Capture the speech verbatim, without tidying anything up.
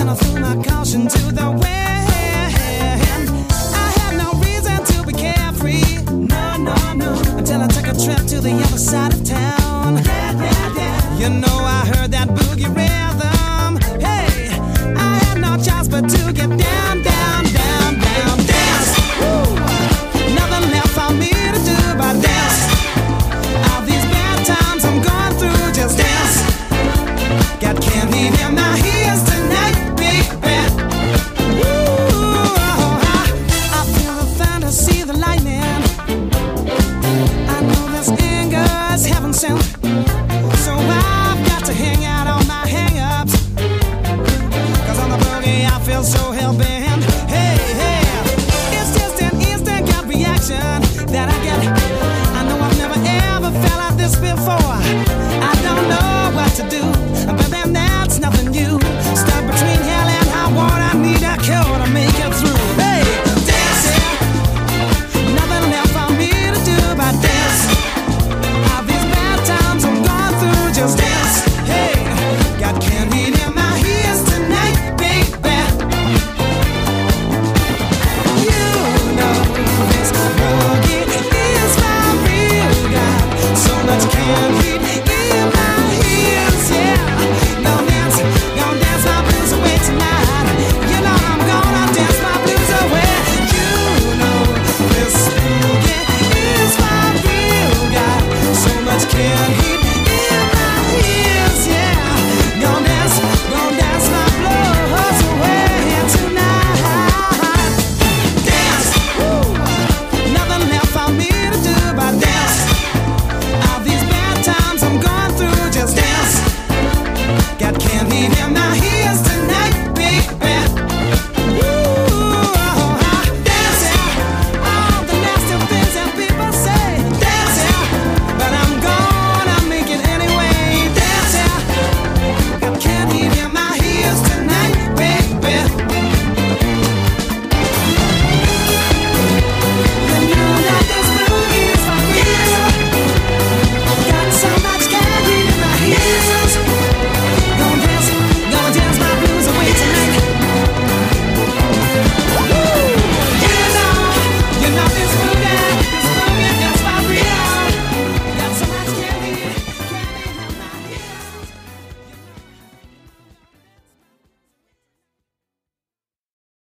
I threw my caution to the wind. I had no reason to be carefree, no, no, no, until I took a trip to the other side of town. Yeah, yeah, yeah. You know I heard that boogie rhythm. Hey, I had no choice but to